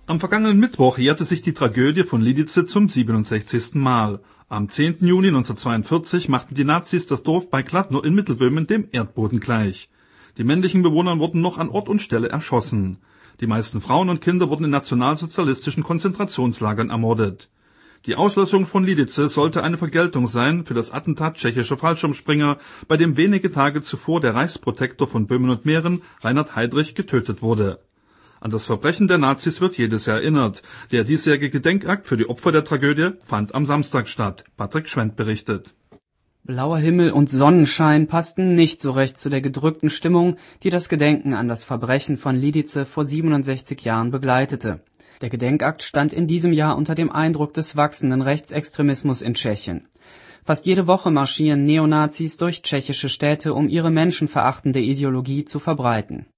Am vergangenen Mittwoch jährte sich die Tragödie von Lidice zum 67. Mal. Am 10. Juni 1942 machten die Nazis das Dorf bei Kladno in Mittelböhmen dem Erdboden gleich. Die männlichen Bewohner wurden noch an Ort und Stelle erschossen. Die meisten Frauen und Kinder wurden in nationalsozialistischen Konzentrationslagern ermordet. Die Auslöschung von Lidice sollte eine Vergeltung sein für das Attentat tschechischer Fallschirmspringer, bei dem wenige Tage zuvor der Reichsprotektor von Böhmen und Mähren, Reinhard Heydrich, getötet wurde. An das Verbrechen der Nazis wird jedes Jahr erinnert. Der diesjährige Gedenkakt für die Opfer der Tragödie fand am Samstag statt. Patrick Schwendt berichtet. Blauer Himmel und Sonnenschein passten nicht so recht zu der gedrückten Stimmung, die das Gedenken an das Verbrechen von Lidice vor 67 Jahren begleitete. Der Gedenkakt stand in diesem Jahr unter dem Eindruck des wachsenden Rechtsextremismus in Tschechien. Fast jede Woche marschieren Neonazis durch tschechische Städte, um ihre menschenverachtende Ideologie zu verbreiten.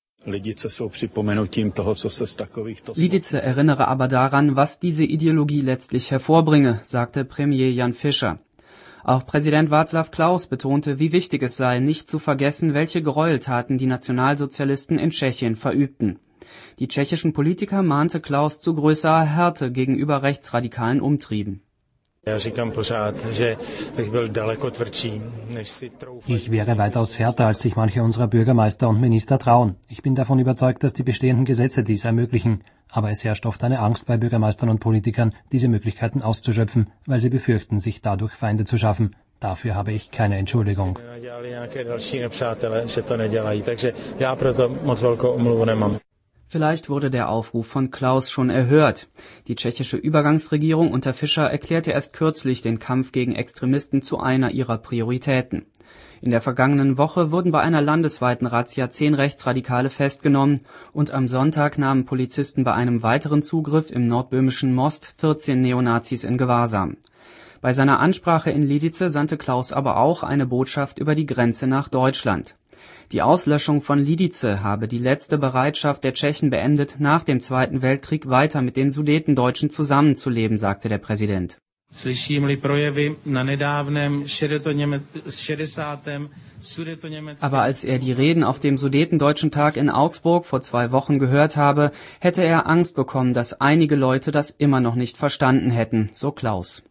Lidice erinnere aber daran, was diese Ideologie letztlich hervorbringe, sagte Premier Jan Fischer. Auch Präsident Václav Klaus betonte, wie wichtig es sei, nicht zu vergessen, welche Gräueltaten die Nationalsozialisten in Tschechien verübten. Die tschechischen Politiker mahnte Klaus zu größerer Härte gegenüber rechtsradikalen Umtrieben. Ich wäre weitaus härter, als sich manche unserer Bürgermeister und Minister trauen. Ich bin davon überzeugt, dass die bestehenden Gesetze dies ermöglichen. Aber es herrscht oft eine Angst bei Bürgermeistern und Politikern, diese Möglichkeiten auszuschöpfen, weil sie befürchten, sich dadurch Feinde zu schaffen. Dafür habe ich keine Entschuldigung. Vielleicht wurde der Aufruf von Klaus schon erhört. Die tschechische Übergangsregierung unter Fischer erklärte erst kürzlich den Kampf gegen Extremisten zu einer ihrer Prioritäten. In der vergangenen Woche wurden bei einer landesweiten Razzia 10 Rechtsradikale festgenommen und am Sonntag nahmen Polizisten bei einem weiteren Zugriff im nordböhmischen Most 14 Neonazis in Gewahrsam. Bei seiner Ansprache in Lidice sandte Klaus aber auch eine Botschaft über die Grenze nach Deutschland. Die Auslöschung von Lidice habe die letzte Bereitschaft der Tschechen beendet, nach dem Zweiten Weltkrieg weiter mit den Sudetendeutschen zusammenzuleben, sagte der Präsident. Aber als er die Reden auf dem Sudetendeutschen Tag in Augsburg vor 2 Wochen gehört habe, hätte er Angst bekommen, dass einige Leute das immer noch nicht verstanden hätten, so Klaus.